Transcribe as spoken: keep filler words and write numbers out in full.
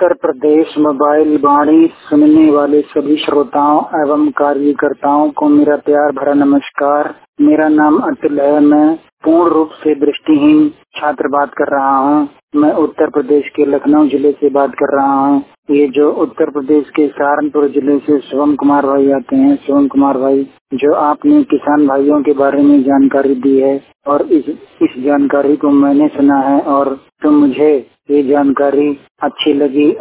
Uttar Pradesh mobile वाणी सुनने वाले सभी श्रोताओं एवं कार्यकर्ताओं को मेरा प्यार भरा नमस्कार। मेरा नाम अतुल है। मैं पूर्ण रूप से दृष्टिहीन छात्र बात कर रहा हूँ। मैं उत्तर प्रदेश के लखनऊ जिले से बात कर रहा हूँ। ये जो उत्तर प्रदेश के सहारनपुर जिले से शिवम कुमार भाई आते हैं, शिवम कुमार भाई, जो आपने किसान भाइयों के बारे में जानकारी दी है और इस इस जानकारी को मैंने सुना है और तो मुझे ये जानकारी अच्छी लगी